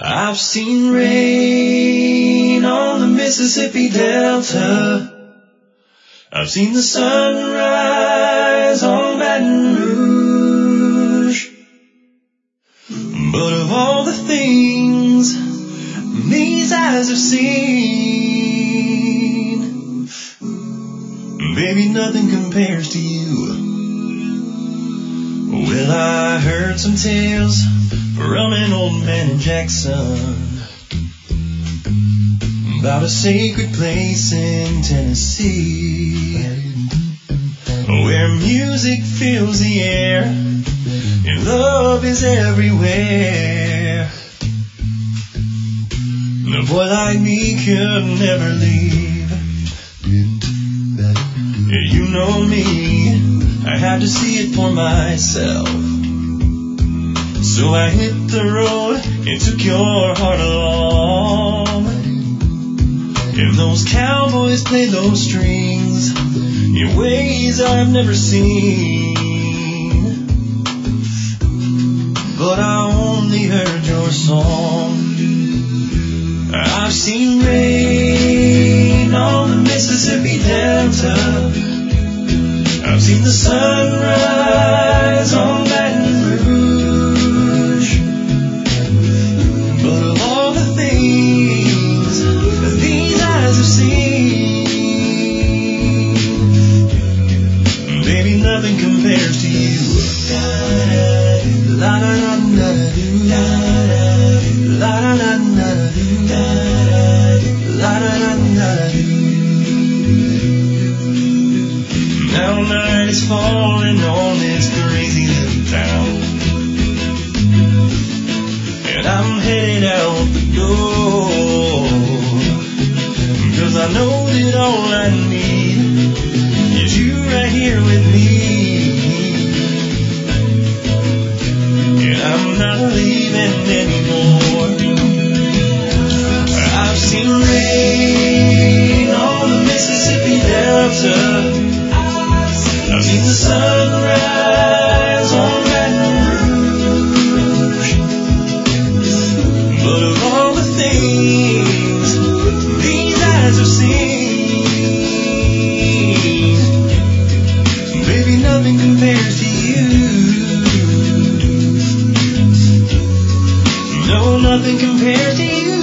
I've seen rain on the Mississippi Delta. I've seen the sunrise on Baton Rouge. But of all the things these eyes have seen, baby, nothing compares to you. Well, I heard some tales from an old man in Jackson about a sacred place in Tennessee where music fills the air and love is everywhere. A boy like me could never leave. You know me, I had to see it for myself. So I hit the road and took your heart along. And those cowboys played those strings in ways I've never seen. But I only heard your song. I've seen rain on the Mississippi Delta. I've seen the sunrise on Baton Rouge. But of all the things these eyes have seen, baby, nothing compares to you. La la la la la la la la la la la. Now night is falling on this crazy little town, and I'm headed out the door, 'cause I know that all I need is you right here with me. And I'm not leaving anymore. I've seen rain on the Mississippi Delta. I've seen the sunrise on Baton Rouge. But of all the things these eyes have seen, baby, nothing compares to you. No, nothing compares to you.